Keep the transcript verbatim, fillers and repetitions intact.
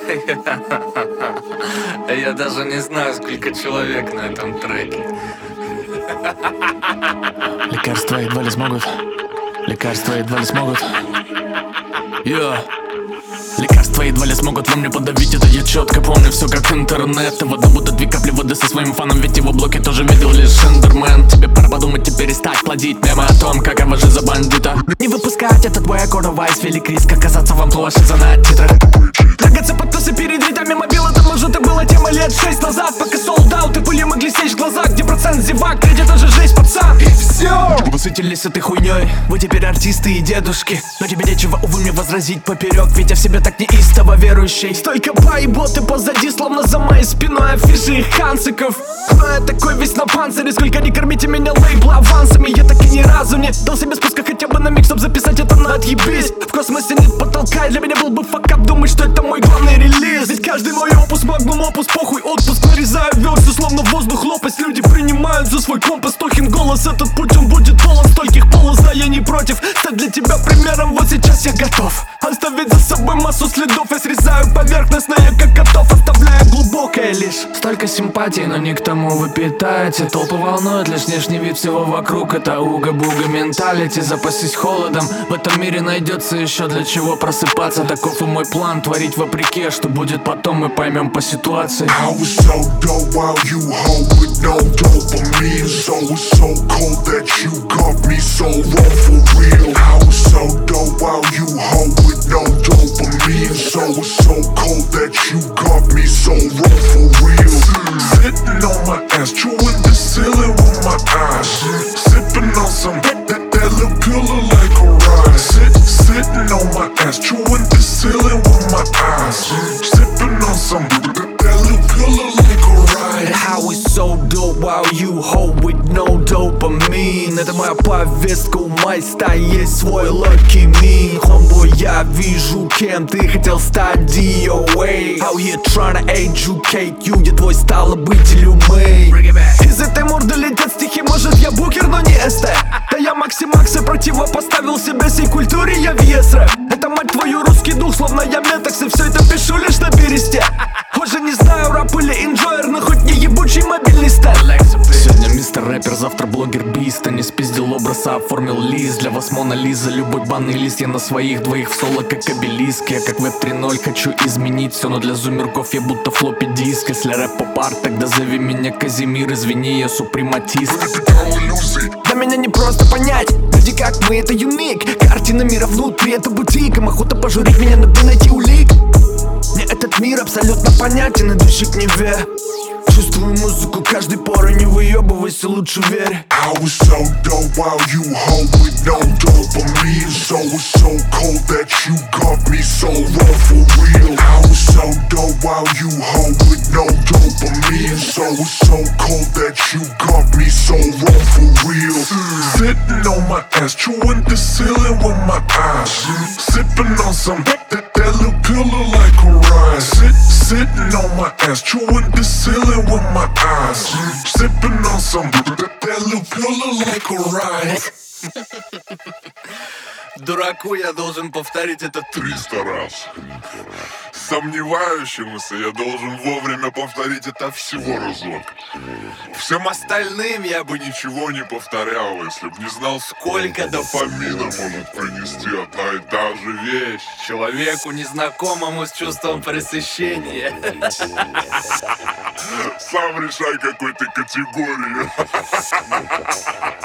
Я даже не знаю, сколько человек на этом треке. Лекарства едва ли смогут. Лекарства едва ли смогут. Йо. Лекарства едва ли смогут во мне подавить это. Я четко помню все как интернет. И вода будто две капли воды со своим фаном. Ведь его блоки тоже видел лишь эндермен. Тебе пора подумать и перестать плодить мемы о том, какова же за бандита. Не выпускать этот твой аккорд-вайс. Велик риск оказаться вам плохо за титрах. Драгаться подписы перед ритами мобила. Там может и было тема лет шесть назад. Пока солдат и пыли могли сечь в глазах. Где процент зевак, треть это же жесть, пацан. И все. Высытились этой хуйней. Вы теперь артисты и дедушки. Но тебе нечего, увы, мне возразить поперек. Ведь я в себя так неистово верующий. Столько поеботы позади, словно за моей спиной афиши и хансиков. Но я такой весь на панцире. Сколько не кормите меня лейбла авансами. Я так и ни разу не дал себе спуска хотя бы на миг, чтоб записать это на отъебись. В космосе нет потолка, и для меня был бы факап думать, что это мой главный релиз. Ведь каждый мой опус, магнум опус, похуй отпуск. Нарезаю версию, словно воздух лопасть. Люди принимают за свой компас. Тохин голос, этот путь он будет полон стольких полос. Да я не против стать для тебя примером. Вот сейчас я готов оставить за собой массу следов. Я срезаю поверхностное, как котов, оставляя глубокое лишь. Столько симпатий, но не к тому вы питаете. Толпу волнует лишь внешний вид всего вокруг. Это уга-буга менталити. Запасись холодом, в этом мире найдется еще для чего просыпаться. Таков и мой план, творить вопреки. Что будет потом, мы поймем по ситуации. I was so dope while you hold with no dopamine. So it's so cold that you got me so raw for real. I was so dope while you hold with no dopamine. So it's so cold that you got me so raw for real. Sitting on my ass, chewing the ceiling with my eyes. Sipping on some that, that, that little pillar like a ride. Sit, sitting on my ass, chewing the ceiling with my eyes. Sipping on some that, that little pillar like a ride. How we so dope while you hold with no dopamine. Это моя повестка, у майста есть свой lucky me. Homeboy, я вижу, кем ты хотел стать, ди о эй. How you tryna educate you, я твой стало быть илюмей. Из этой морды летят стихи, может я букер, но не эсте. Да я Макси Макса противопоставил себе сей культуре, я вес рэп. Это, мать твою, русский дух, словно я метакс. И все это пишу лишь на бересте. Уже не знаю, рэп или инжойер, но хоть не ебучий мобильный стайл. Сегодня мистер рэпер, завтра блогер биста. Не спиздил образ, а оформил лист. Для вас Мона Лиза, любой банный лист. Я на своих двоих в соло, как обелиск. Я как веб три ноль, хочу изменить все. Но для зумерков я будто флоппи диск. Если рэп поп-арт, тогда зови меня Казимир. Извини, я супрематист. Для меня не просто понять. Люди как мы, это юник. Картина мира внутри, это бутик. Им охота пожурить меня, надо найти улик. Мне этот мир абсолютно понятен, идущий к Неве. Чувствую музыку каждой поры, не выебывайся, лучше верь. I was so dope while you hold with no dopamine. So it's so cold that you got me so raw for real. I was so dope while you hold with no dopamine. So it's so cold that you got me so raw for real. Sitting on my ass, chewing the ceiling with my eyes. Sipping on some that, that, that little pillar like a ride. Sit, sitting on my ass, chewing the ceiling with my eyes. Sipping on some that, that little pillar like a ride. Дураку я должен повторить это триста раз. Сомневающемуся я должен вовремя повторить это всего разок. Всем остальным я бы ничего не повторял, если б не знал, сколько дофамина может принести одна и та же вещь человеку, незнакомому с чувством пресыщения. Сам решай, какой ты категории.